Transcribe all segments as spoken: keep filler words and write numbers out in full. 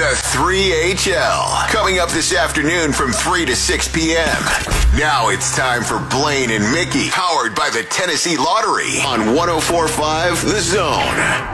The three H L, coming up this afternoon from three to six p.m. Now it's time for Blaine and Mickey, powered by the Tennessee Lottery on one oh four point five The Zone.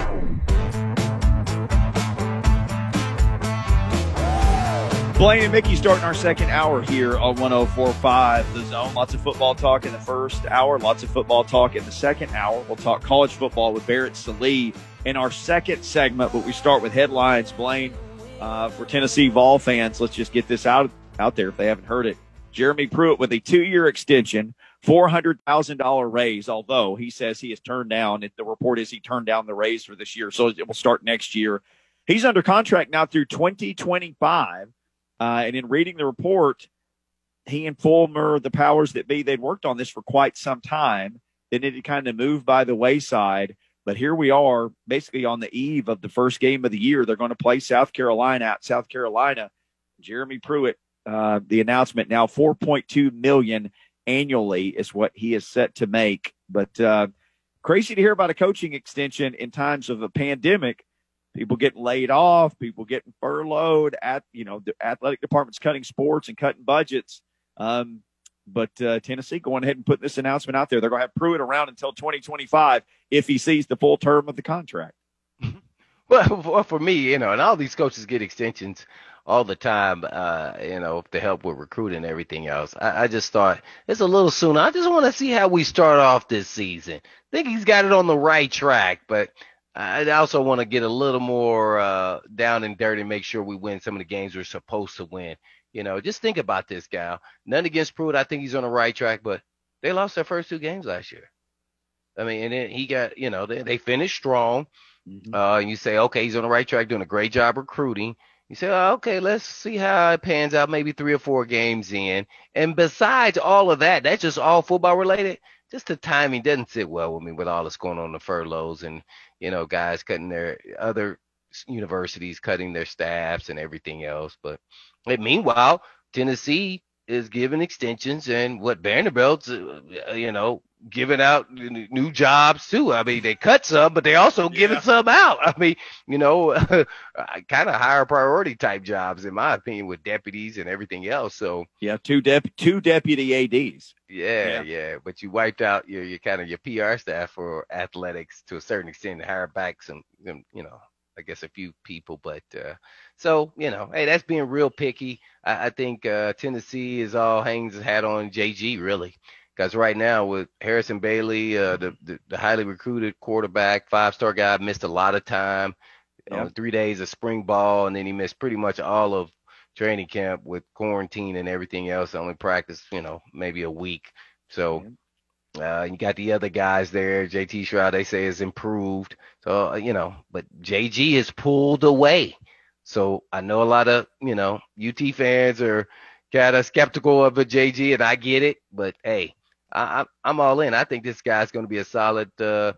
Blaine and Mickey starting our second hour here on one oh four point five The Zone. Lots of football talk in the first hour, lots of football talk in the second hour. We'll talk college football with Barrett Sallee in our second segment, but we start with headlines. Blaine, uh, for Tennessee Vol fans, let's just get this out, out there if they haven't heard it. Jeremy Pruitt with a two-year extension, four hundred thousand dollars raise, although he says he has turned down, the report is he turned down the raise for this year, so it will start next year. He's under contract now through twenty twenty-five. Uh, and in reading the report, he and Fulmer, the powers that be, they'd worked on this for quite some time. Then it had kind of moved by the wayside. But here we are, basically on the eve of the first game of the year. They're going to play South Carolina at South Carolina. Jeremy Pruitt, uh, the announcement now, four point two million dollars annually is what he is set to make. But uh, crazy to hear about a coaching extension in times of a pandemic. People getting laid off, people getting furloughed, at you know the athletic department's cutting sports and cutting budgets. Um, but uh, Tennessee going ahead and putting this announcement out there. They're going to have Pruitt around until twenty twenty-five if he sees the full term of the contract. Well, for me, you know, and all these coaches get extensions all the time, uh, you know, to help with recruiting and everything else. I, I just thought it's a little soon. I just want to see how we start off this season. I think he's got it on the right track, but I also want to get a little more uh, down and dirty and make sure we win some of the games we're supposed to win. You know, just think about this, Gal. None against Pruitt. I think he's on the right track, but they lost their first two games last year. I mean, and then he got, you know, they, they finished strong. Mm-hmm. Uh, and you say, okay, he's on the right track, doing a great job recruiting. You say, oh, okay, let's see how it pans out, maybe three or four games in. And besides all of that, that's just all football related. Just the timing doesn't sit well with me with all that's going on, the furloughs and, you know, guys cutting their other universities, cutting their staffs and everything else. But and meanwhile, Tennessee is giving extensions and what Vanderbilt's, uh, you know, giving out new jobs too. I mean, they cut some, but they also yeah. giving some out. I mean, you know, kind of higher priority type jobs, in my opinion, with deputies and everything else. So yeah, two dep two deputy A Ds. Yeah, yeah, yeah. But you wiped out your, your kind of your P R staff for athletics to a certain extent, hire back some, you know, I guess a few people. But uh, so, you know, hey, that's being real picky. I, I think uh, Tennessee is all hangs his hat on J G, really. Because right now with Harrison Bailey, uh, the, the the highly recruited quarterback, five-star guy, missed a lot of time, yeah. uh, three days of spring ball, and then he missed pretty much all of training camp with quarantine and everything else. Only practiced, you know, maybe a week. So uh, you got the other guys there. J T Shroud, they say, is improved. So, uh, you know, but J G is pulled away. So I know a lot of, you know, U T fans are kind of skeptical of a J G, and I get it. But, hey, I, I'm all in. I think this guy's going to be a solid uh,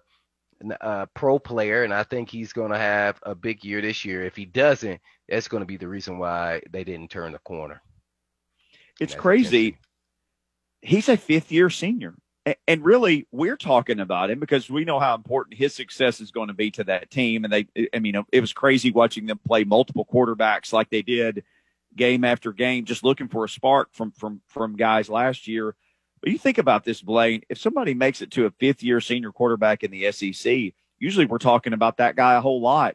uh, pro player, and I think he's going to have a big year this year. If he doesn't, that's going to be the reason why they didn't turn the corner. It's crazy. He's a fifth-year senior, and really we're talking about him because we know how important his success is going to be to that team. And they, I mean, it was crazy watching them play multiple quarterbacks like they did game after game, just looking for a spark from from from guys last year. But you think about this, Blaine, if somebody makes it to a fifth-year senior quarterback in the S E C, usually we're talking about that guy a whole lot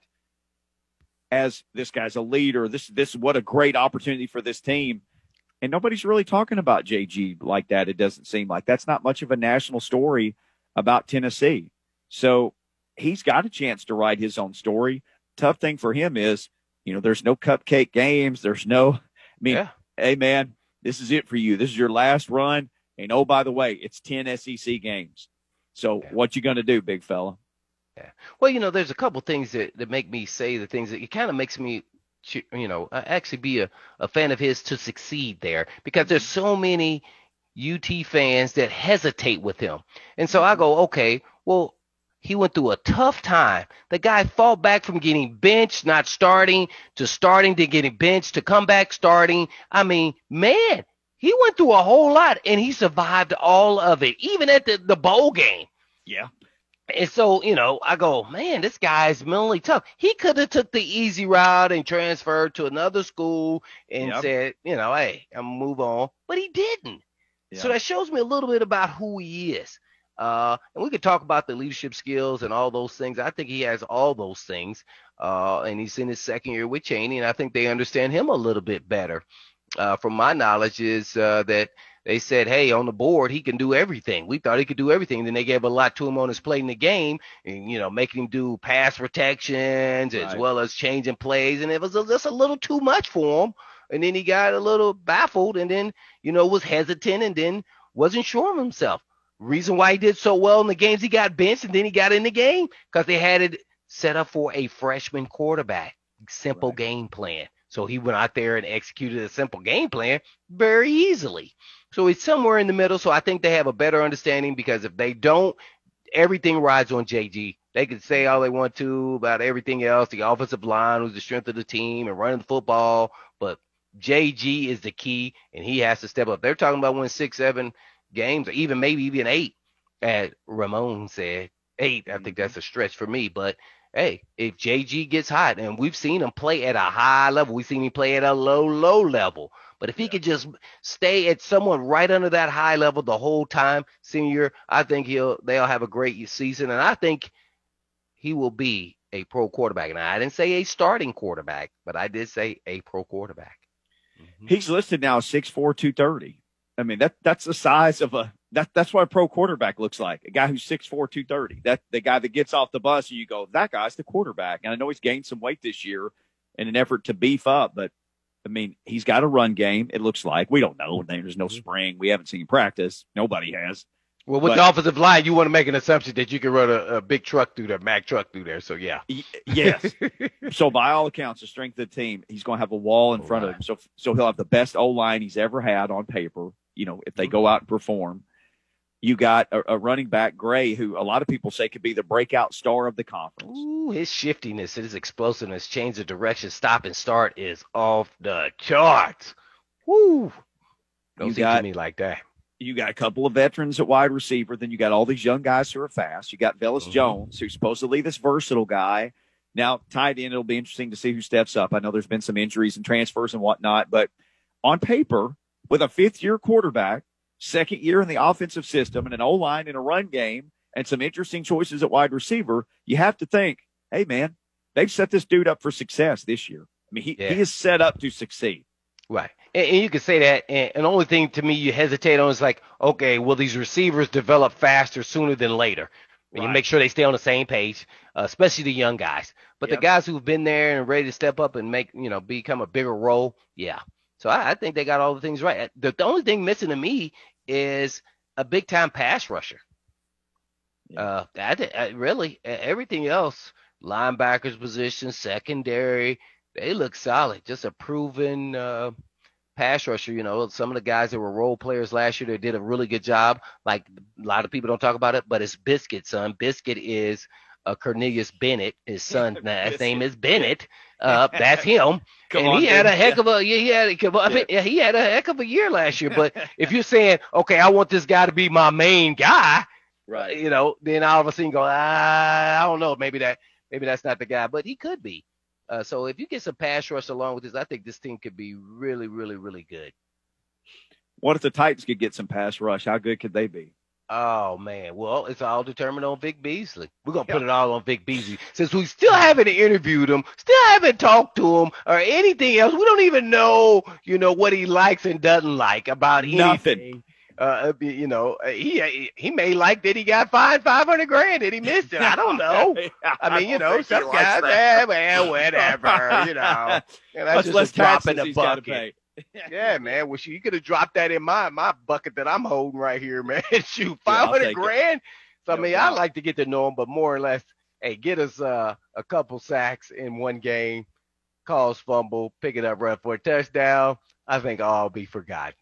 as this guy's a leader. This, this, what a great opportunity for this team. And nobody's really talking about J G like that, it doesn't seem like. That's not much of a national story about Tennessee. So he's got a chance to write his own story. Tough thing for him is, you know, there's no cupcake games. There's no, I mean, yeah. hey, man, this is it for you. This is your last run. And, oh, by the way, it's ten S E C games. So yeah. what you going to do, big fella? Yeah. Well, you know, there's a couple things that, that make me say the things that it kind of makes me, you know, actually be a, a fan of his to succeed there, because there's so many U T fans that hesitate with him. And so I go, okay, well, he went through a tough time. The guy fought back from getting benched, not starting, to starting to getting benched, to come back starting. I mean, man. He went through a whole lot, and he survived all of it, even at the, the bowl game. Yeah. And so, you know, I go, man, this guy's mentally tough. He could have took the easy route and transferred to another school and Yep. said, you know, hey, I'm gonna move on. But he didn't. Yep. So that shows me a little bit about who he is. Uh, and we could talk about the leadership skills and all those things. I think he has all those things. Uh, and he's in his second year with Chaney, and I think they understand him a little bit better. Uh, from my knowledge is uh, that they said, hey, on the board, he can do everything. We thought he could do everything. Then they gave a lot to him on his play in the game, and, you know, making him do pass protections Right. as well as changing plays. And it was a, just a little too much for him. And then he got a little baffled and then, you know, was hesitant and then wasn't sure of himself. Reason why he did so well in the games, he got benched and then he got in the game because they had it set up for a freshman quarterback. Simple Right. game plan. So he went out there and executed a simple game plan very easily. So it's somewhere in the middle. So I think they have a better understanding because if they don't, everything rides on J G. They can say all they want to about everything else, the offensive line, who's the strength of the team and running the football. But J G is the key, and he has to step up. They're talking about winning six, seven games, or even maybe even eight, as Ramon said. Eight, I think that's a stretch for me. But, hey, if J G gets hot, and we've seen him play at a high level, we've seen him play at a low, low level. But if he could just stay at someone right under that high level the whole time, senior, I think he'll they'll have a great season. And I think he will be a pro quarterback. And I didn't say a starting quarterback, but I did say a pro quarterback. Mm-hmm. He's listed now six four, two thirty. I mean, that that's the size of a that that's what a pro quarterback looks like. A guy who's six four, two thirty. That the guy that gets off the bus and you go, that guy's the quarterback. And I know he's gained some weight this year in an effort to beef up, but I mean, he's got a run game, it looks like. We don't know. There's no spring. We haven't seen him practice. Nobody has. Well, with but, the offensive line, you want to make an assumption that you can run a, a big truck through there, Mack truck through there. So, yeah. Y- yes. So, by all accounts, the strength of the team, he's going to have a wall in All front right. of him. So, so he'll have the best O-line he's ever had on paper, you know, if they go out and perform. You got a, a running back, Gray, who a lot of people say could be the breakout star of the conference. Ooh, his shiftiness, his explosiveness, change of direction, stop and start is off the charts. Woo. Don't You see got- to me like that. You got a couple of veterans at wide receiver. Then you got all these young guys who are fast. You got Velus Mhm. Jones, who's supposedly this versatile guy. Now, tight end, it'll be interesting to see who steps up. I know there's been some injuries and transfers and whatnot, but on paper, with a fifth-year quarterback, second year in the offensive system, and an O-line and a run game, and some interesting choices at wide receiver, you have to think, hey, man, they've set this dude up for success this year. I mean, he, Yeah. he is set up to succeed. Right. And, and you can say that. And, and the only thing to me you hesitate on is like, okay, will these receivers develop faster sooner than later? And you Right. make sure they stay on the same page, uh, especially the young guys. But Yep. the guys who've been there and ready to step up and make, you know, become a bigger role, yeah. So I, I think they got all the things right. The, the only thing missing to me is a big time pass rusher. Yeah. Uh, I, thi- I really e- everything else, linebackers position, secondary, they look solid. Just a proven uh, pass rusher. You know, some of the guys that were role players last year, they did a really good job. Like a lot of people don't talk about it, but it's Biscuit's son. Biscuit is uh, Cornelius Bennett. His son's last name is Bennett. Uh, that's him. Come and on, he had a dude. heck of a yeah, he had a, I mean, yeah, he had a heck of a year last year. But if you're saying, okay, I want this guy to be my main guy, Right. you know, then all of a sudden go, ah, I don't know, maybe that maybe that's not the guy, but he could be. Uh, so if you get some pass rush along with this, I think this team could be really, really, really good. What if the Titans could get some pass rush? How good could they be? Oh man, well, it's all determined on Vic Beasley. We're gonna Yeah. put it all on Vic Beasley since we still haven't interviewed him, still haven't talked to him or anything else. We don't even know, you know, what he likes and doesn't like about Nothing. anything. Uh, you know, he he may like that he got fined five hundred grand and he missed it. I don't know. I mean, you know, some guys, eh, well, whatever, you know. And that's Much just less a drop taxes in the he's got to bucket. pay. Yeah, man. Well, you could have dropped that in my my bucket that I'm holding right here, man. Shoot, Yeah, I'll five hundred take it. grand. So I No mean, doubt. I like to get to know him, but more or less, hey, get us uh, a couple sacks in one game, cause fumble, pick it up, run for a touchdown. I think all be forgotten.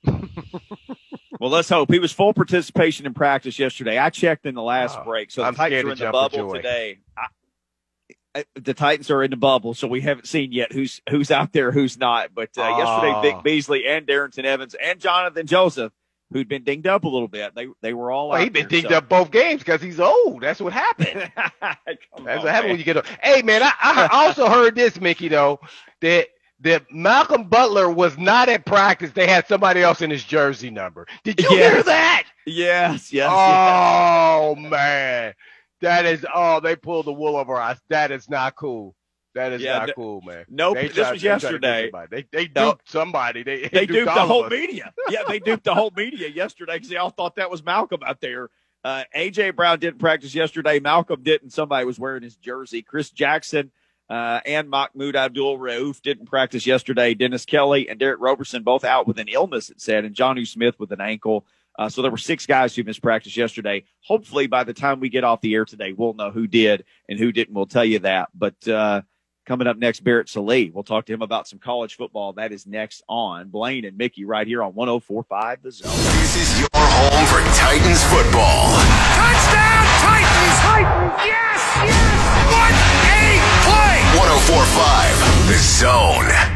Well, let's hope. He was full participation in practice yesterday. I checked in the last Oh, break, so the I'm Titans scared are to in the jump for bubble joy. today. I, I, the Titans are in the bubble, so we haven't seen yet who's who's out there, who's not. But uh, Oh. yesterday, Vic Beasley and Darrington Evans and Jonathan Joseph who'd been dinged up a little bit. They they were all well, out he's been there, dinged so. up both games because he's old. That's what happened. That's on, what happened man. when you get old. Hey, man, I, I also heard this, Mickey, though, that that Malcolm Butler was not at practice. They had somebody else in his jersey number. Did you Yes. hear that? Yes, yes. Oh, yes. man. That is, oh, they pulled the wool over our eyes. That is not cool. That is Yeah, not no, cool, man. Nope, They this tried- was they tried to get yesterday. somebody. They, they duped No. somebody. They, They duped the all of whole us. media. Yeah, they duped the whole media yesterday because they all thought that was Malcolm out there. Uh, A J. Brown didn't practice yesterday. Malcolm didn't. Somebody was wearing his jersey. Chris Jackson uh, and Mahmoud Abdul-Rauf didn't practice yesterday. Dennis Kelly and Derek Roberson both out with an illness, it said, and Jonnu Smith with an ankle. Uh, so there were six guys who missed practice yesterday. Hopefully by the time we get off the air today, we'll know who did and who didn't. We'll tell you that. But uh, coming up next, Barrett Sallee. We'll talk to him about some college football. That is next on Blaine and Mickey right here on one oh four point five The Zone. This is your home for Titans football. Touchdown, Titans! Titans! Yes! Yes! What a play! one oh four point five The Zone.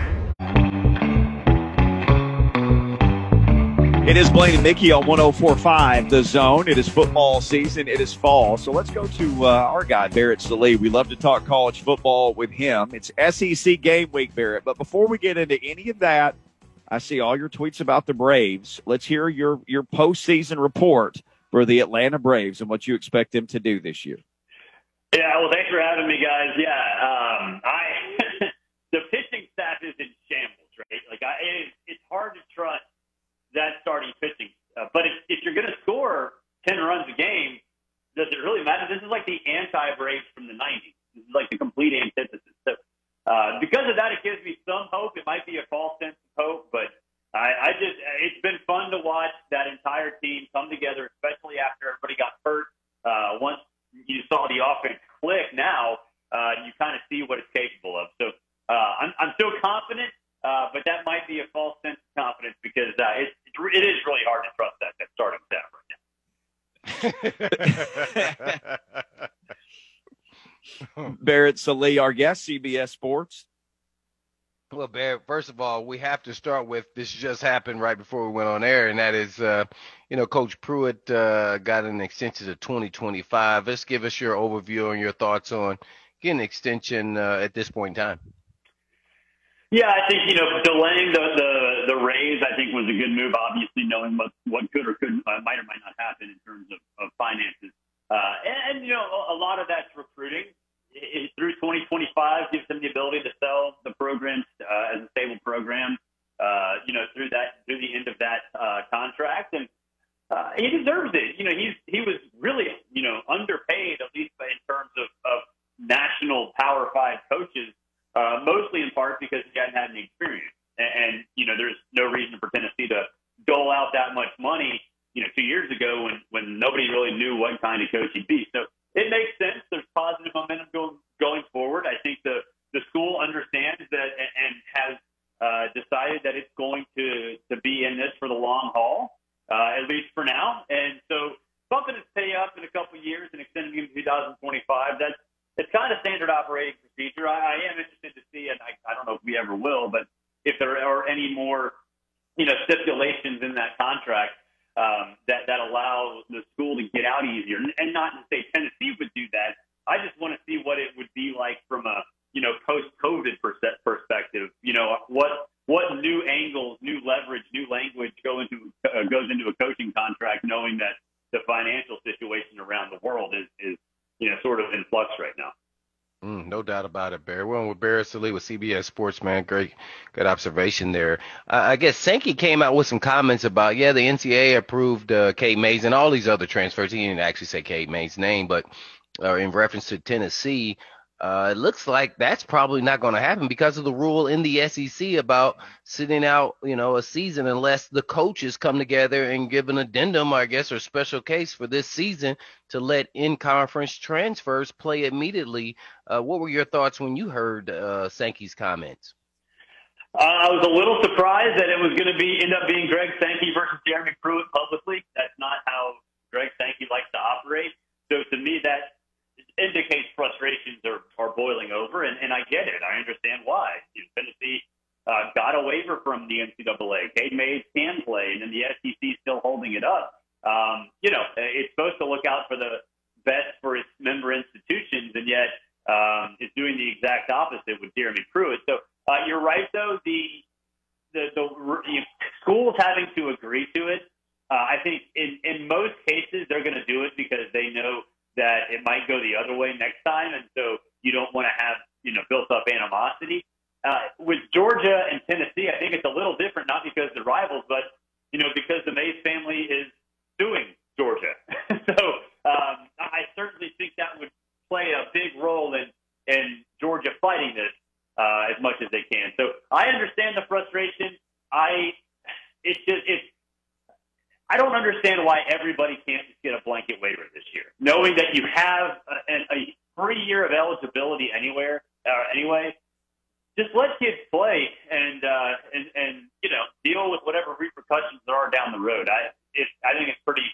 It is Blaine and Mickey on one oh four point five The Zone. It is football season. It is fall. So let's go to uh, our guy, Barrett Sallee. We love to talk college football with him. It's S E C game week, Barrett. But before we get into any of that, I see all your tweets about the Braves. Let's hear your, your postseason report for the Atlanta Braves and what you expect them to do this year. Yeah, well, thanks for having me, guys. Yeah, um, I the pitching staff is in shambles, right? Like, I, it, it's hard to trust that starting pitching. Uh, but if, if you're going to score ten runs a game, does it really matter? This is like the anti-Braves from the nineties. This is like the complete antithesis. So uh, because of that, it gives me some hope. It might be a false sense of hope, but I, I just it's been fun to watch that entire team come together, especially after everybody got hurt. Uh, once you saw the offense click, now uh, you kind of see what it's capable of. So uh, I'm, I'm still confident. Uh, but that might be a false sense of confidence because uh, it, it is really hard to trust that, that starting staff right now. Barrett Sallee, our guest, C B S Sports. Well, Barrett, first of all, we have to start with this just happened right before we went on air, and that is, uh, you know, Coach Pruitt uh, got an extension to twenty twenty-five. Let's give us your overview and your thoughts on getting an extension uh, at this point in time. Yeah, I think, you know, delaying the, the, the raise, I think, was a good move, obviously, knowing what, what could or could uh, might or might not happen in terms of, of finances. Uh, and, and, you know, a, a lot of that's recruiting. It, it, through twenty twenty-five gives them the ability to sell the program uh, as a stable program, uh, you know, through that through the end of that uh, contract. And uh, he deserves it. You know, he's he was really, you know, underpaid, at least in terms of, of national Power Five coaches. Uh, mostly in part because he hadn't had any experience. And, and, you know, there's no reason for Tennessee to dole out that much money, you know, two years ago when, when nobody really knew what kind of coach he'd be. So it makes sense. There's positive momentum going, going forward. I think the, the school understands that and, and has uh, decided that it's going to, to be in this for the long haul, uh, at least for now. And so bumping his pay up in a couple of years and extending him to two thousand twenty-five, that's, it's kind of standard operating procedure. I, I am interested to see, and I, I don't know if we ever will, but if there are any more, you know, stipulations in that contract um, that that allow the school to get out easier, and, and not to say Tennessee would do that. I just want to see what it would be like from a, you know, post-COVID pers- perspective. You know, what what new angles, new leverage, new language go into uh, goes into a coaching contract, knowing that the financial situation around the world is is. you know, sort of in flux right now. Mm, no doubt about it, Barry. We're on with Barrett Sallee with C B S Sports, man. Great, good observation there. Uh, I guess Sankey came out with some comments about, yeah, the N C double A approved uh, Cade Mays and all these other transfers. He didn't actually say Cade Mays' name, but uh, in reference to Tennessee, uh, it looks like that's probably not going to happen because of the rule in the S E C about sitting out, you know, a season unless the coaches come together and give an addendum, I guess, or special case for this season to let in-conference transfers play immediately. Uh, what were your thoughts when you heard uh, Sankey's comments? Uh, I was a little surprised that it was going to be end up being Greg Sankey versus Jeremy Pruitt publicly. That's not how Greg Sankey likes to operate. So to me, that indicates frustrations are, are boiling over, and, and I get it. I understand why. You know, Tennessee uh, got a waiver from the N C double A. Cade Mays can play, and then the S E C is still holding it up. Um, you know, it's supposed to look out for the best for its member institutions, and yet um, is doing the exact opposite with Jeremy Pruitt. So uh, you're right, though. The the, the you know, schools having to agree to it. Uh, I think in, in most cases they're going to do it because they know that it might go the other way next time, and so you don't want to have you know built up animosity. Uh, with Georgia and Tennessee, I think it's a little different, not because they're rivals, but you know because the Mays family is suing Georgia. so um, I certainly think that would play a big role in in Georgia fighting this uh, as much as they can. So I understand the frustration. I it's just it's. I don't understand why everybody can't just get a blanket waiver this year, knowing that you have a, a free year of eligibility anywhere, uh, anyway. Just let kids play and, uh, and and you know deal with whatever repercussions there are down the road. I it, I think it's pretty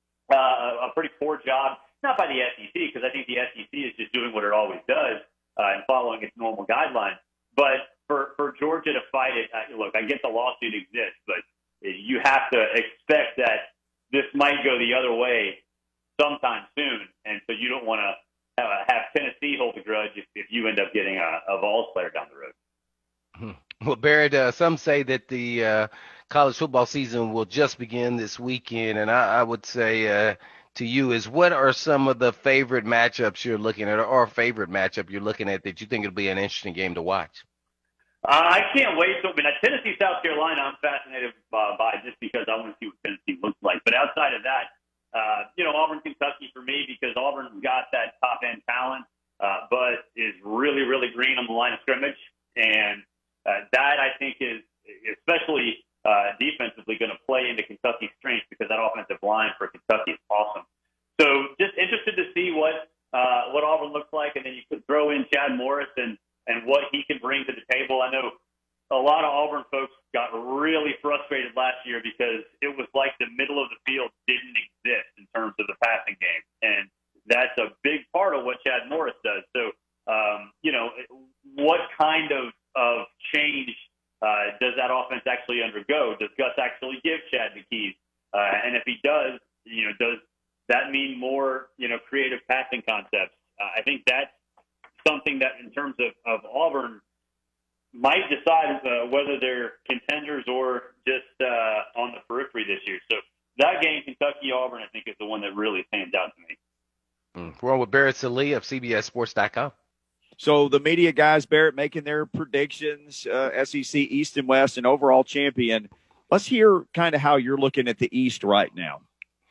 uh, a pretty poor job, not by the S E C, because I think the S E C is just doing what it always does uh, and following its normal guidelines. But for for Georgia to fight it, uh, look, I get the lawsuit exists, but you have to expect that this might go the other way sometime soon, and so you don't want to have, have Tennessee hold a grudge if, if you end up getting a, a Vols player down the road. Well, Barrett, uh, some say that the uh, college football season will just begin this weekend, and I, I would say uh, to you is what are some of the favorite matchups you're looking at, or favorite matchup you're looking at that you think it'll be an interesting game to watch? Uh, I can't wait. So, I mean, Tennessee, South Carolina, I'm fascinated uh, by just because I want to see what Tennessee looks like. But outside of that, uh, you know, Auburn, Kentucky for me because Auburn's got that top-end talent, uh, but is really, really green on the line of scrimmage. And uh, that, I think, is especially uh, defensively going to play into Kentucky's strength because that offensive line for Kentucky is awesome. So just interested to see what uh, what Auburn looks like. And then you could throw in Chad Morris and and what he can bring to the table. I know a lot of Auburn folks got really frustrated last year because it was like the middle of the field didn't exist in terms of the passing game. And that's a big part of what Chad Morris does. So, um, you know, what kind of, of change uh, does that offense actually undergo? Does Gus actually give Chad the keys? Uh, and if he does, you know, does that mean more, you know, creative passing concepts? Uh, I think that's something that in terms of, of Auburn might decide uh, whether they're contenders or just uh, on the periphery this year. So that game, Kentucky-Auburn, I think is the one that really stands out to me. Mm. We're on with Barrett Sallee of C B S Sports dot com. So the media guys, Barrett, making their predictions, uh, S E C East and West, and overall champion. Let's hear kind of how you're looking at the East right now.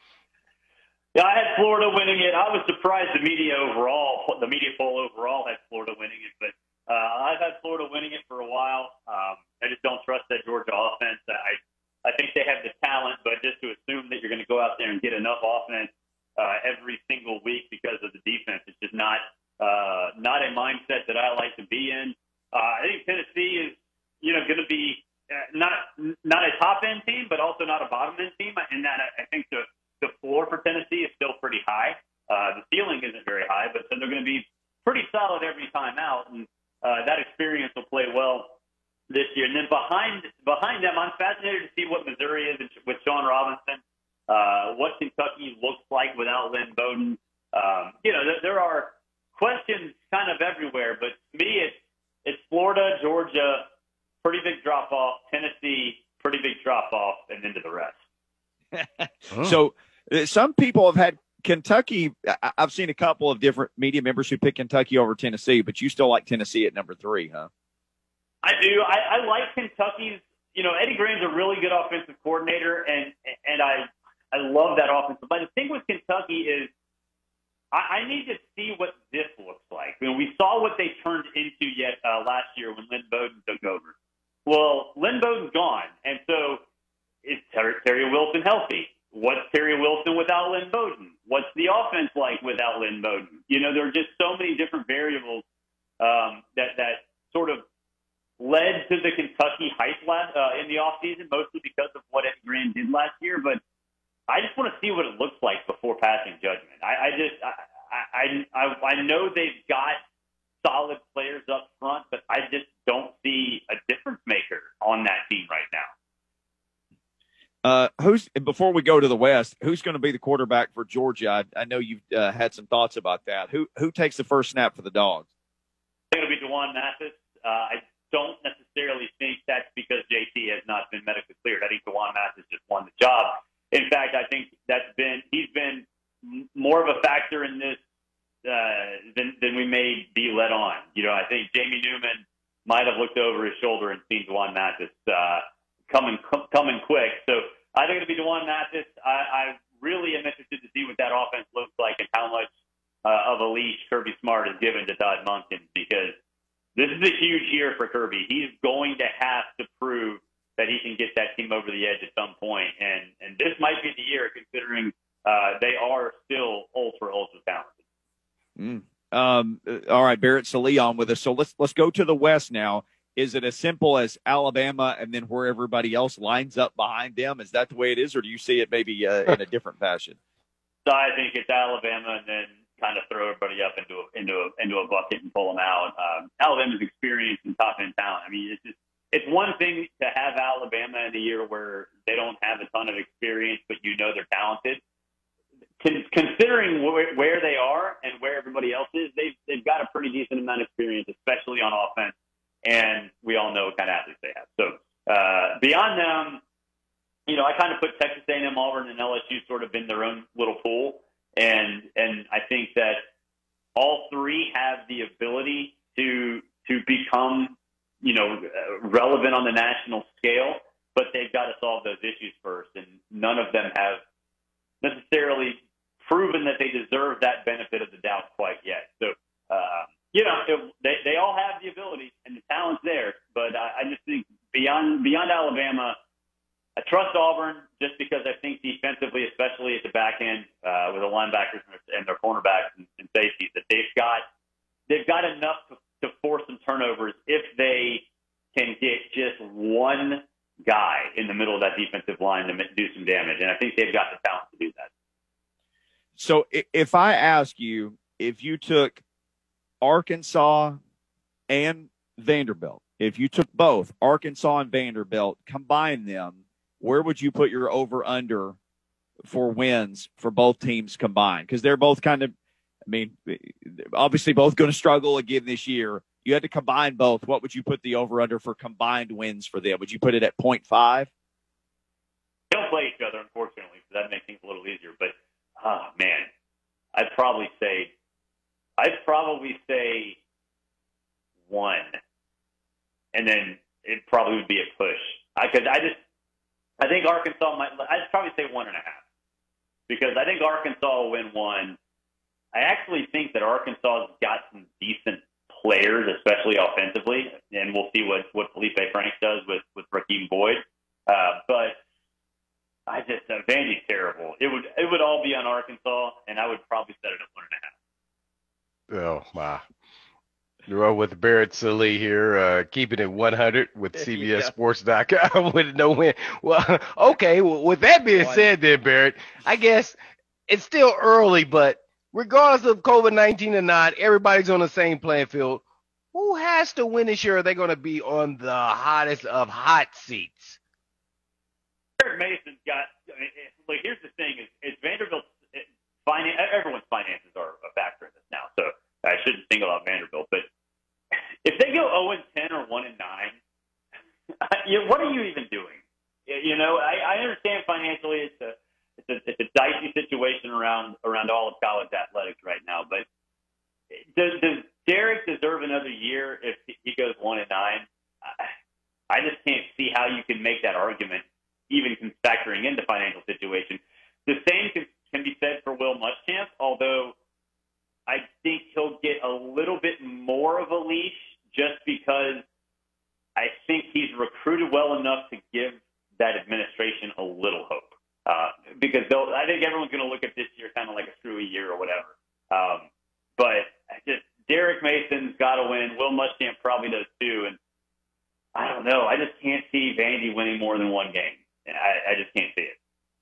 Yeah, I had Florida winning it. I was surprised the media overall, the media poll overall had Florida winning it, but uh, I've had Florida winning it for a while. Um, I just don't trust that Georgia offense. I I think they have the talent, but just to assume that you're going to go out there and get enough offense uh, every single week because of the defense, it's just not uh, not a mindset that I like to be in. Uh, I think Tennessee is, you know, going to be uh, not not a top end team, but also not a bottom end team. And that I, I think the The floor for Tennessee is still pretty high. Uh, the ceiling isn't very high, but so they're going to be pretty solid every time out, and uh, that experience will play well this year. And then behind behind them, I'm fascinated to see what Missouri is with Sean Robinson, uh, what Kentucky looks like without Lynn Bowden. Um, you know, there, there are questions kind of everywhere, but to me, it's it's Florida, Georgia, pretty big drop off, Tennessee, pretty big drop off, and then to the rest. oh. So. Some people have had Kentucky. I've seen a couple of different media members who pick Kentucky over Tennessee, but you still like Tennessee at number three, huh? I do. I, I like Kentucky's. You know, Eddie Graham's a really good offensive coordinator, and and I I love that offense. But the thing with Kentucky is I, I need to see what this looks like. I mean, we saw what they turned into yet uh, last year when Lynn Bowden took over. Well, Lynn Bowden's gone, and so is Terry, Terry Wilson healthy? What's Terry Wilson without Lynn Bowden? What's the offense like without Lynn Bowden? You know, there are just so many different variables um, that that sort of led to the Kentucky hype last, uh, in the offseason, mostly because of what Eddie Graham did last year. But I just want to see what it looks like before passing judgment. I, I just I, I I I know they've got solid players up front, but I just don't see a difference maker on that team right now. Uh, who's before we go to the West, who's going to be the quarterback for Georgia? I, I know you've uh, had some thoughts about that. Who who takes the first snap for the Dogs? It's going to be D'Wan Mathis. Uh, I don't necessarily think that's because J T has not been medically cleared. I think D'Wan Mathis just won the job. In fact, I think that's been he's been more of a factor in this uh, than than we may be let on. You know, I think Jamie Newman might have looked over his shoulder and seen D'Wan Mathis uh, coming coming quick. So I think it'll be D'Wan Mathis. I, I really am interested to see what that offense looks like and how much uh, of a leash Kirby Smart has given to Todd Monken, because this is a huge year for Kirby. He's going to have to prove that he can get that team over the edge at some point, and and this might be the year, considering uh, they are still ultra ultra talented. Mm. Um, all right, Barrett Sallee on with us. So let's let's go to the West now. Is it as simple as Alabama and then where everybody else lines up behind them? Is that the way it is, or do you see it maybe uh, in a different fashion? So I think it's Alabama and then kind of throw everybody up into a, into a, into a bucket and pull them out. Um, Alabama's experience and top end talent. I mean, it's just it's one thing to have Alabama in a year where they don't have a ton of experience, but you know they're talented. Con- considering wh- where they are and where everybody else is, they've they've got a pretty decent amount of experience, especially on offense. And we all know what kind of athletes they have. So uh, beyond them, you know, I kind of put Texas A and M, Auburn, and L S U sort of in their own little pool. And and I think that all three have the ability to to become, you know, relevant on the national scale, but they've got to solve those issues first. And none of them have necessarily proven that they deserve that benefit of the doubt quite yet. So, uh, you know, it, they they all have the ability and the talent's there, but I, I just think beyond beyond Alabama, I trust Auburn just because I think defensively, especially at the back end uh, with the linebackers and their cornerbacks and, and safeties, that they've got they've got enough to, to force some turnovers if they can get just one guy in the middle of that defensive line to do some damage, and I think they've got the talent to do that. So if I ask you if you took Arkansas and Vanderbilt, if you took both Arkansas and Vanderbilt, combine them, where would you put your over-under for wins for both teams combined? Because they're both kind of, I mean, obviously both going to struggle again this year. You had to combine both. What would you put the over-under for combined wins for them? Would you put it at point five? They don't play each other, unfortunately, so that makes things a little easier. But, oh, man, I'd probably say, I'd probably say one. And then it probably would be a push. I could, I just, I think Arkansas might, I'd probably say one and a half. Because I think Arkansas will win one. I actually think that Arkansas has got some decent players, especially offensively, and we'll see what, what Felipe Franks does with, with Raheem Boyd. Uh, but I just, uh, Vandy's terrible. It would, it would all be on Arkansas, and I would probably set it at one and a half. Oh, my. You're with Barrett Sallee here, uh, keeping it one hundred with C B S Sports dot com with no win. Well, okay, well, with that being said then, Barrett, I guess it's still early, but regardless of COVID nineteen or not, everybody's on the same playing field. Who has to win this year? Are they going to be on the hottest of hot seats? Derek Mason's got I mean, – like, here's the thing is, is Vanderbilt's finance, everyone's finances are a factor in this now, so I shouldn't single out Vanderbilt. But if they go oh and ten or one and nine, you know, what are you even doing? You know, I, I understand financially it's a it's a it's a dicey situation around around all of college athletics right now. But does does Derek deserve another year if he goes one and nine? I, I just can't see how you can make that argument, even factoring in the financial situation. The same can, can be said for Will Muschamp, although I think he'll get a little bit more of a leash just because I think he's recruited well enough to give that administration a little hope. Uh, because they'll, I think everyone's going to look at this year kind of like a screwy year or whatever. Um, but I just Derek Mason's got to win. Will Muschamp probably does too. And I don't know. I just can't see Vandy winning more than one game. I, I just can't see it.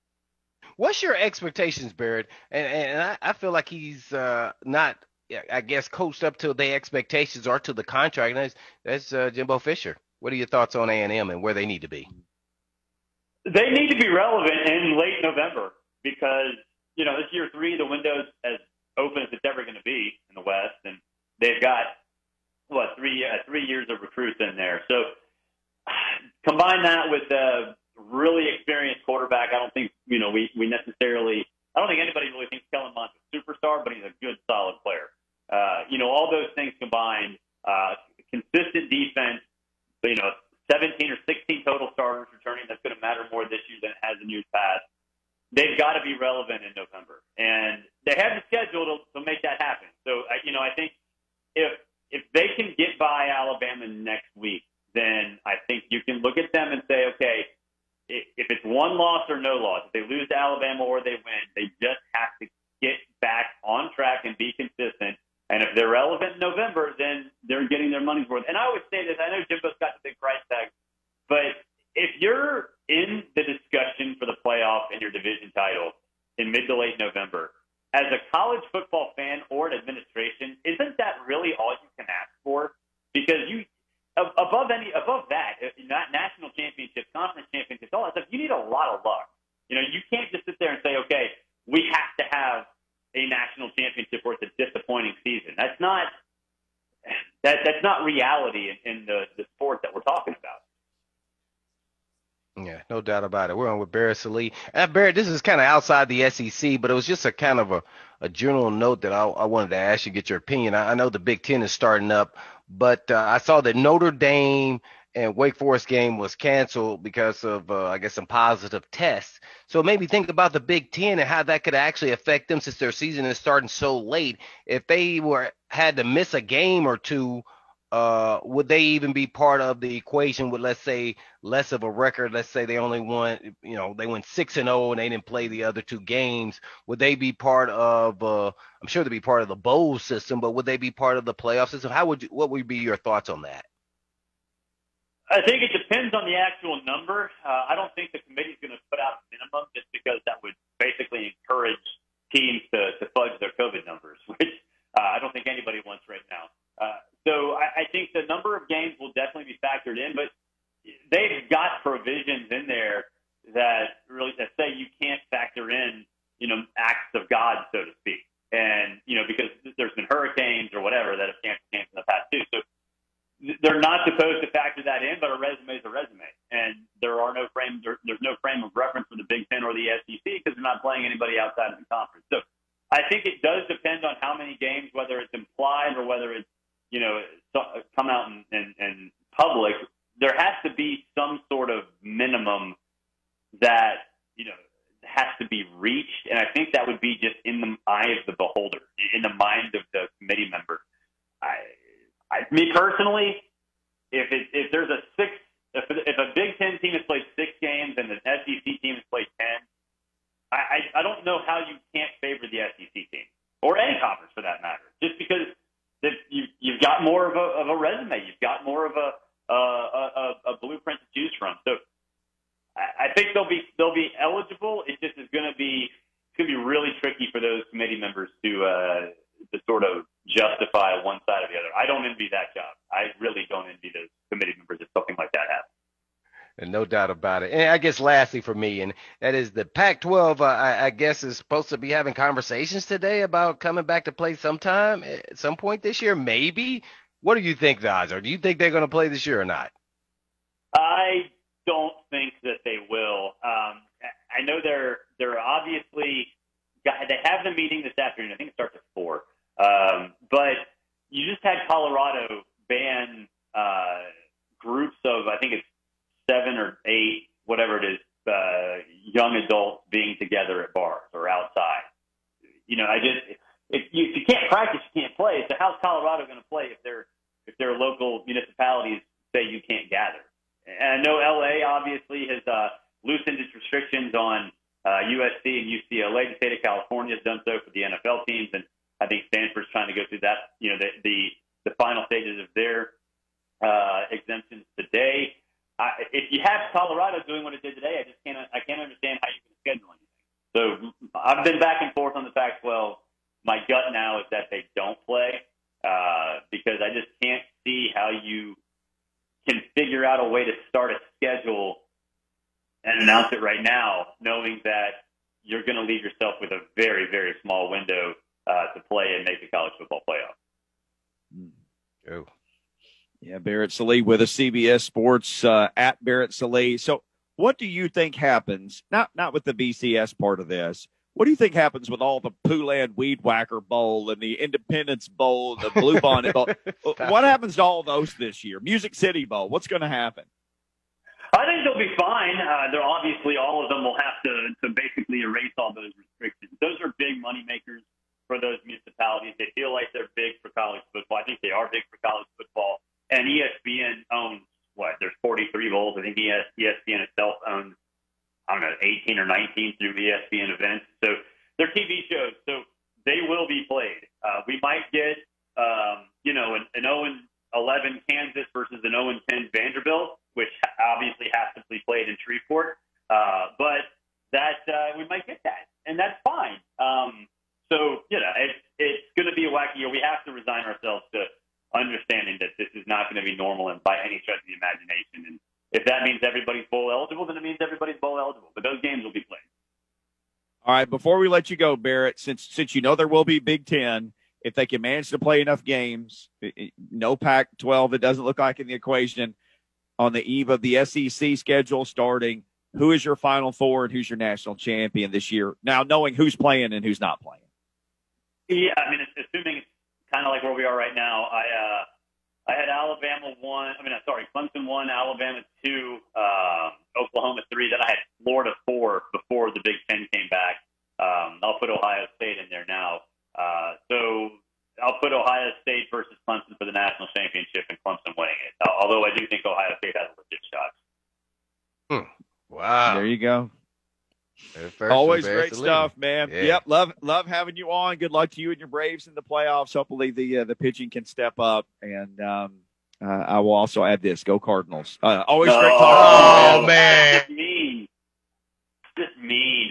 What's your expectations, Barrett? And, and I, I feel like he's uh, not, I guess, coached up to the expectations or to the contract. And that's, that's uh, Jimbo Fisher. What are your thoughts on A and M and where they need to be? They need to be relevant in late November because, you know, this year three, the window's as open as it's ever going to be in the West, and they've got, what, three uh, three years of recruits in there. So combine that with a really experienced quarterback. I don't think, you know, we, we necessarily – I don't think anybody really thinks Kellen Mond's a superstar, but he's a good, solid player. Uh, you know, all those things combined, uh, consistent defense, you know, seventeen or sixteen total starters returning. That's going to matter more this year than it has in years past. They've got to be relevant in November, and they have the schedule to, to make that happen. So, you know, I think if if they can get by Alabama next week, then I think you can look at them and say, okay, if it's one loss or no loss, if they lose to Alabama or they win, they just have to get back on track and be consistent. And if they're relevant in November, then they're getting their money's worth. And I always say this, I know Jimbo's got the big price tag, but if you're in the discussion for the playoff and your division title in mid to late November, as a college football fan or an administration, isn't that really all you can ask for? Because you, above any, above that, not national championships, conference championships, all that stuff, you need a lot of luck. You know, you can't just sit there and say, okay, we have to have a national championship or it's a disappointing season. That's not that that's not reality in, in the, the sport that we're talking about. Yeah, no doubt about it. We're on with Barrett Sallee. Uh, Barrett, this is kind of outside the S E C, but it was just a kind of a, a general note that I, I wanted to ask you, get your opinion. I, I know the Big Ten is starting up, but uh, I saw that Notre Dame and Wake Forest game was canceled because of, uh, I guess, some positive tests. So maybe think about the Big Ten and how that could actually affect them since their season is starting so late. If they were had to miss a game or two, uh, would they even be part of the equation with, let's say, less of a record? Let's say they only won, you know, they went six and oh and they didn't play the other two games. Would they be part of, uh, I'm sure they'd be part of the bowl system, but would they be part of the playoff system? How would you, what would be your thoughts on that? I think it depends on the actual number. Uh, I don't think the committee is going to put out a minimum just because that would basically encourage teams to, to fudge their COVID numbers, which uh, I don't think anybody wants right now. Uh, so I, I think the number of games will definitely be factored in, but they've got provisions in there that really that say you can't factor in, you know, acts of God, so to speak. And, you know, because there's been hurricanes or whatever that have canceled games in the past too. So they're not supposed to factor that in, but a resume is a resume, and there are no frames. There, there's no frame of reference for the Big Ten or the S E C because they're not playing anybody outside of the conference. So I think it does depend on how many games, whether it's implied or whether it's, you know, come out in, in, in public. There has to be some sort of minimum that, you know, has to be reached, and I think that would be just in the eye of the beholder, in the mind of the committee member. I. I, me personally, if it, if there's a six, if, if a Big Ten team has played six games and the S E C team has played ten, I, I, I don't know how you can't favor the S E C team or any conference for that matter. Just because that you you've got more of a of a resume, you've got more of a uh, a, a blueprint to choose from. So I, I think they'll be they'll be eligible. It just is going to be it's going to be really tricky for those committee members to uh, to sort of justify one side or the other. I don't envy that job. I really don't envy those committee members if something like that happens. And no doubt about it. And I guess lastly for me, and that is the Pac twelve, uh, I, I guess, is supposed to be having conversations today about coming back to play sometime at some point this year, maybe. What do you think the odds are? Do you think they're going to play this year or not? I don't think that they will. Um, I know they're they're obviously got, they have the meeting this afternoon. I think it starts at four. Um, but you just had Colorado ban uh, groups of, I think it's seven or eight, whatever it is, uh, young adults being together at bars or outside. You know, I just if you, if you can't practice, you can't play. So how's Colorado going to play if their if their local municipalities say you can't gather? And I know L A obviously has uh, loosened its restrictions on uh, U S C and U C L A. The state of California has done so for the N F L teams, and I think Stanford's trying to go through that, you know, the the, the final stages of their uh, exemptions today. I, if you have Colorado doing what it did today, I just can't I can't understand how you can schedule anything. So I've been back and forth on the Pac twelve. My gut now is that they don't play uh, because I just can't see how you can figure out schedule and announce it right now, knowing that you're going to leave yourself with a very, very small window uh, to play and make the college football playoff. Oh. Yeah, Barrett Sallee with a C B S Sports uh, at Barrett Sallee. So what do you think happens, not not with the B C S part of this, what do you think happens with all the Poulan Weed Whacker Bowl and the Independence Bowl, the Blue Bonnet Bowl? What happens to all those this year? Music City Bowl, what's going to happen? I think they'll be fine. Uh, they're obviously, all of them will have to, to basically erase all those restrictions. Those are big money makers for those municipalities. They feel like they're big for college football. I think they are big for college football. And E S P N owns, what, there's forty-three bowls. I think E S P N itself owns, I don't know, eighteen or nineteen through E S P N events. So they're T V shows. So they will be played. Uh, we might get, um, you know, an, an oh and eleven Kansas versus an oh and ten Vanderbilt, which obviously has to be played in Shreveport. Uh, but that uh, we might get that, and that's fine. Um, so, you know, it's, it's going to be a wacky year. We have to resign ourselves to understanding that this is not going to be normal and by any stretch of the imagination. And if that means everybody's bowl eligible, then it means everybody's bowl eligible. But those games will be played. All right, before we let you go, Barrett, since since you know there will be Big Ten, if they can manage to play enough games, no Pac twelve, it doesn't look like in the equation, on the eve of the S E C schedule starting, who is your Final Four and who's your national champion this year? Now, knowing who's playing and who's not playing. Yeah, I mean, assuming it's kind of like where we are right now, I uh, I had Alabama one. I mean, sorry, Clemson one, Alabama two, uh, Oklahoma three. Then I had Florida four before the Big Ten came back. Um, I'll put Ohio State in there now. Uh, so I'll put Ohio State versus Clemson for the national championship and Clemson winning it. Uh, although I do think Ohio State has a legit shot. Hmm. Wow. There you go. First Always one, great stuff, man. Yeah. Yep, love love having you on. Good luck to you and your Braves in the playoffs. Hopefully the uh, the pitching can step up. And um, uh, I will also add this: Go Cardinals! Uh, always great Oh, talking. Oh, man. Just mean. Just mean.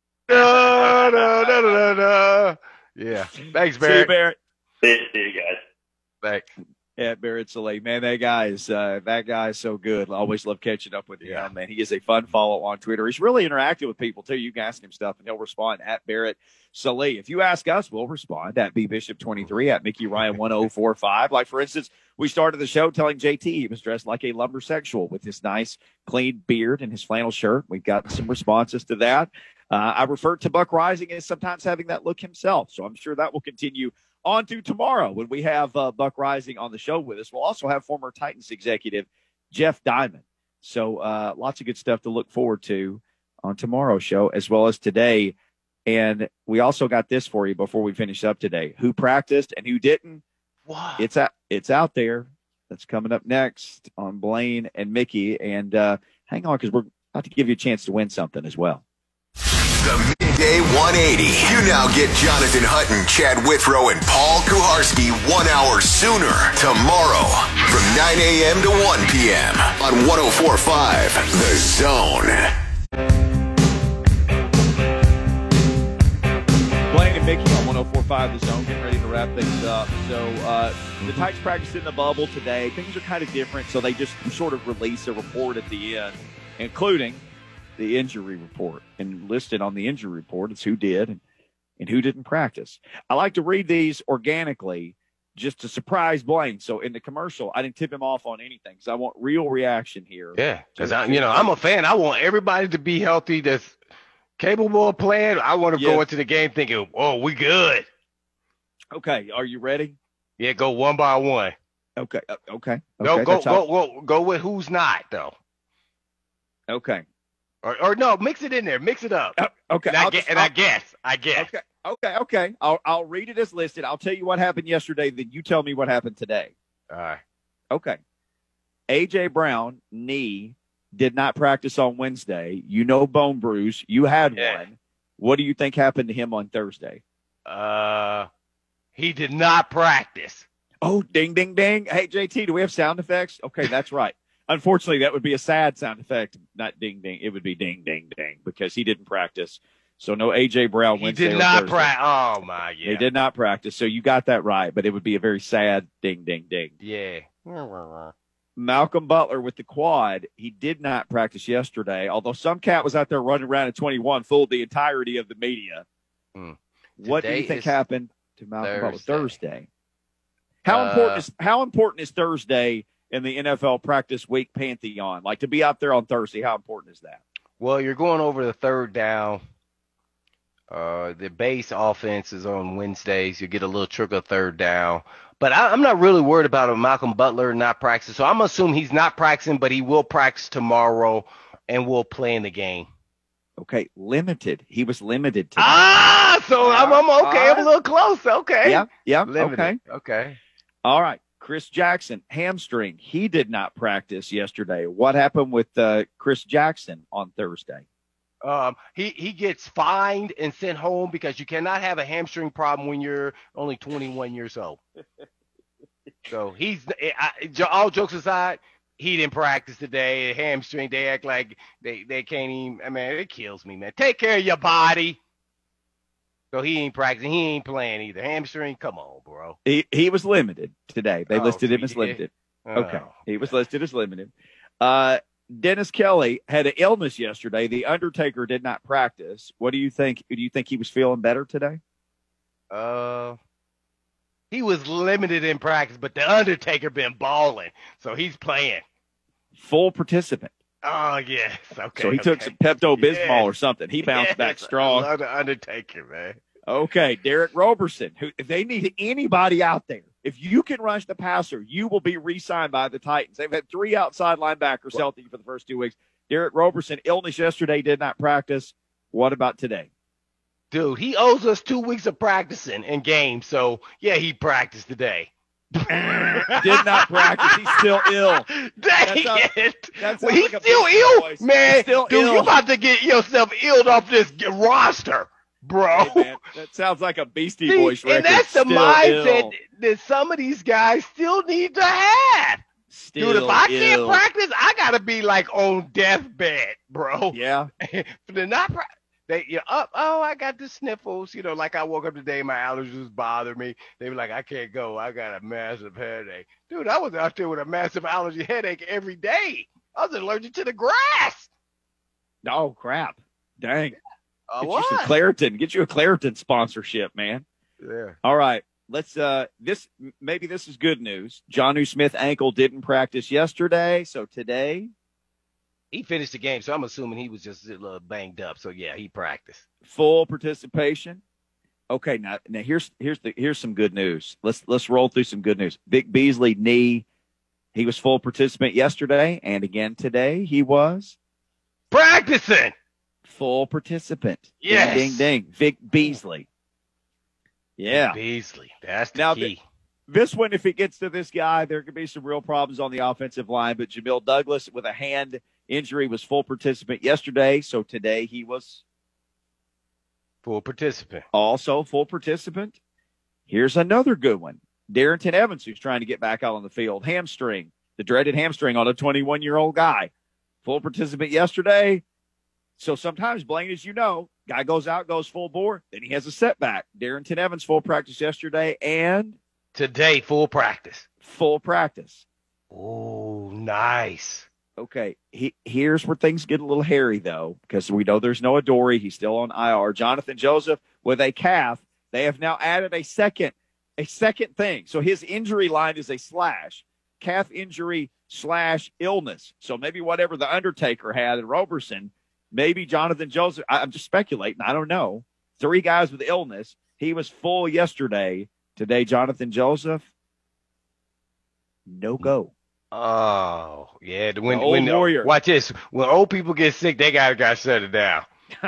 No, no, no, no, no. Yeah. Thanks, See you, Barrett. Barrett. See see you guys. Thanks. Yeah, Barrett Sallee, man, that guy is uh, that guy is so good. I always love catching up with him, Yeah. man. He is a fun follow on Twitter. He's really interactive with people too. You can ask him stuff, and he'll respond at Barrett Sallee. If you ask us, we'll respond at B Bishop twenty-three, at Mickey Ryan one oh four five. Like for instance, we started the show telling J T he was dressed like a lumbersexual with his nice clean beard and his flannel shirt. We've got some responses to that. Uh, I referred to Buck Rising as sometimes having that look himself, so I'm sure that will continue on to tomorrow when we have uh, Buck Rising on the show with us. We'll also have former Titans executive Jeff Diamond. So uh, lots of good stuff to look forward to on tomorrow's show as well as today. And we also got this for you before we finish up today. Who practiced and who didn't? Wow. It's out, it's out there. That's coming up next on Blaine and Mickey. And uh, hang on, because we're about to give you a chance to win something as well. The Midday one eighty. You now get Jonathan Hutton, Chad Withrow, and Paul Kuharski one hour sooner tomorrow from nine a.m. to one p.m. on one oh four point five The Zone. Blaine and Mickey on one oh four point five The Zone, getting ready to wrap things up. So uh, the Titans practiced in the bubble today. Things are kind of different, so they just sort of release a report at the end, including the injury report. And listed on the injury report is who did and, and who didn't practice. I like to read these organically just to surprise Blaine. So in the commercial, I didn't tip him off on anything because I want real reaction here. Yeah, because I, you know, I'm a fan. I want everybody to be healthy. That's capable of playing. I want to Yeah. go into the game thinking, "Oh, we good." Okay, are you ready? Yeah, go one by one. Okay, uh, okay. Go, okay, go, that's how- go, go, go with who's not though. Okay. Or, or no, mix it in there. Mix it up. Uh, okay. And, I, I'll gue- just- and I I'll- guess. I guess. Okay. Okay. Okay. I'll I'll read it as listed. I'll tell you what happened yesterday. Then you tell me what happened today. All right. Okay. A J Brown, knee, did not practice on Wednesday. You know, bone bruise. You had Yeah. one. What do you think happened to him on Thursday? Uh, he did not practice. Oh, ding, ding, ding. Hey, J T, do we have sound effects? Okay, that's right. Unfortunately, that would be a sad sound effect, not ding, ding. It would be ding, ding, ding, because he didn't practice. So no A J Brown He Wednesday did or not Thursday. practice. Oh my, yeah. He did not practice. So you got that right, but it would be a very sad ding, ding, ding. Yeah. Malcolm Butler with the quad. He did not practice yesterday, although some cat was out there running around at twenty-one, fooled the entirety of the media. Hmm. What do Today you think is happened to Malcolm Butler Thursday. Thursday? How Uh, important is how important is Thursday in the N F L practice week pantheon? Like to be out there on Thursday, how important is that? Well, you're going over the third down. Uh, the base offense is on Wednesdays. You get a little trickle third down. But I, I'm not really worried about Malcolm Butler not practicing. So I'm assuming he's not practicing, but he will practice tomorrow and will play in the game. Okay, limited. He was limited today. Ah, so I'm, I'm okay. I'm a little close. Okay. Yeah, yeah, Limited. okay. Okay. All right. Chris Jackson, hamstring. He did not practice yesterday. What happened with uh, Chris Jackson on Thursday? Um, he, he gets fined and sent home because you cannot have a hamstring problem when you're only twenty-one years old. So he's I, all jokes aside, he didn't practice today. Hamstring, they act like they, they can't even. I mean, it kills me, man. Take care of your body. So he ain't practicing. He ain't playing either. Hamstring, come on, bro. He he was limited today. They Oh, listed so him he as did? limited. Oh. Okay, he was listed as limited. Uh, Dennis Kelly had an illness yesterday. The Undertaker did not practice. What do you think? Do you think he was feeling better today? Uh, he was limited in practice, but the Undertaker been balling, so he's playing. Full participant. Oh yes, okay. So he took okay. some Pepto Bismol Yes. or something. He bounced Yes, back strong. I love the Undertaker, man. Okay, Derek Roberson, who if they need anybody out there, if you can rush the passer, you will be re-signed by the Titans. They've had three outside linebackers healthy for the first two weeks. Derek Roberson, illness yesterday, did not practice. What about today? Dude, he owes us two weeks of practicing in games, so yeah, he practiced today. Did not practice. He's still ill. Dang sounds- it! that sounds Well, he's like a still Beastie ill, Boys. man. He's still Dude, ill. you about to get yourself illed off this g- roster, bro. Hey, man, that sounds like a Beastie See, Boys record. and that's the Still mindset ill. that some of these guys still need to have. Still Dude, if I can't ill. practice, I gotta be like on deathbed, bro. Yeah. To not pra- they you're up. Oh, I got the sniffles. You know, like I woke up today, my allergies bothered me. They were like, I can't go. I got a massive headache. Dude, I was out there with a massive allergy headache every day. I was allergic to the grass. Oh, crap. Dang. Uh, Get what? you some Claritin. Get you a Claritin sponsorship, man. Yeah. All right. Let's uh this maybe this is good news. Jonnu Smith ankle didn't practice yesterday, so today He finished the game, so I'm assuming he was just a little banged up. So yeah, he practiced. full participation. Okay, now now here's here's the here's some good news. Let's let's roll through some good news. Vic Beasley knee, he was full participant yesterday and again today he was Practicing. full participant. Yes. Ding ding ding. Vic Beasley. Yeah. Beasley. That's the Now, key. This one, if it gets to this guy, there could be some real problems on the offensive line. But Jamil Douglas with a hand injury was full participant yesterday. So today he was Full participant. also full participant. Here's another good one. Darrington Evans, who's trying to get back out on the field. Hamstring, the dreaded hamstring on a twenty-one-year-old guy. Full participant yesterday. So sometimes, Blaine, as you know, guy goes out, goes full bore, then he has a setback. Darrington Evans, full practice yesterday and Today, full practice. full practice. Oh, nice. Okay, he, here's where things get a little hairy, though, because we know there's no Adoree. He's still on I R. Jonathan Joseph with a calf. They have now added a second, a second thing. So his injury line is a slash, calf injury slash illness. So maybe whatever the Undertaker had and Roberson, maybe Jonathan Joseph. I, I'm just speculating. I don't know. Three guys with illness. He was full yesterday. Today, Jonathan Joseph, no go. Oh, yeah. When, The old when, warrior. Watch this. When old people get sick, they got to shut it down.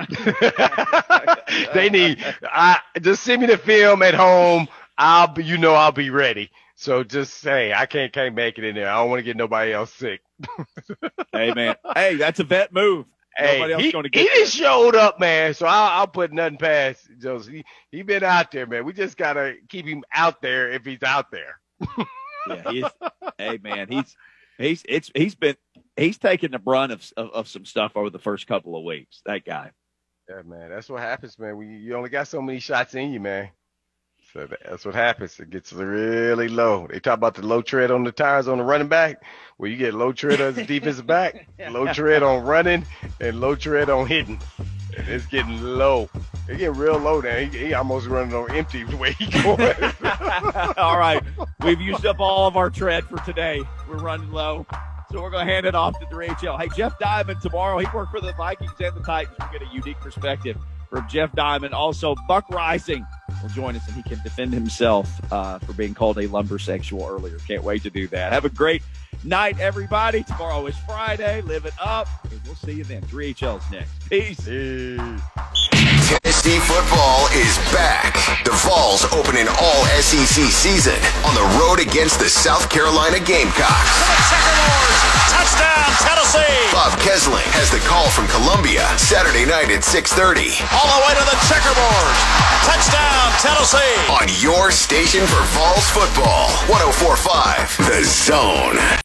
They need, I just send me the film at home. I'll be, you know, I'll be ready. So just say, I can't, can't make it in there. I don't want to get nobody else sick. Hey, man. Hey, that's a vet move. Hey, Nobody else he, going to he get just showed up, man. So I'll, I'll put nothing past Joseph. He, he been out there, man. We just got to keep him out there if he's out there. Yeah, he's. Hey, man, he's he's it's he's been he's taken the brunt of, of of some stuff over the first couple of weeks. That guy. Yeah, man. That's what happens, man. We, you only got so many shots in you, man. So that's what happens. It gets really low. They talk about the low tread on the tires on the running back, where you get low tread as a defensive back, low tread on running, and low tread on hitting. And it's getting low. It getting real low now. He, he almost running on empty the way he going. All right. We've used up all of our tread for today. We're running low. So we're going to hand it off to three H L. Hey, Jeff Diamond tomorrow. He worked for the Vikings and the Titans. We'll get a unique perspective from Jeff Diamond. Also, Buck Rising will join us, and he can defend himself uh, for being called a lumbersexual earlier. Can't wait to do that. Have a great night, everybody. Tomorrow is Friday. Live it up, and we'll see you then. three H L's next. Peace. Peace. Tennessee football is back. The Vols open an all S E C season on the road against the South Carolina Gamecocks. Touchdown, Tennessee! Bob Kesling has the call from Columbia Saturday night at six thirty. All the way to the checkerboard. Touchdown, Tennessee! On your station for Vols football, one oh four point five The Zone.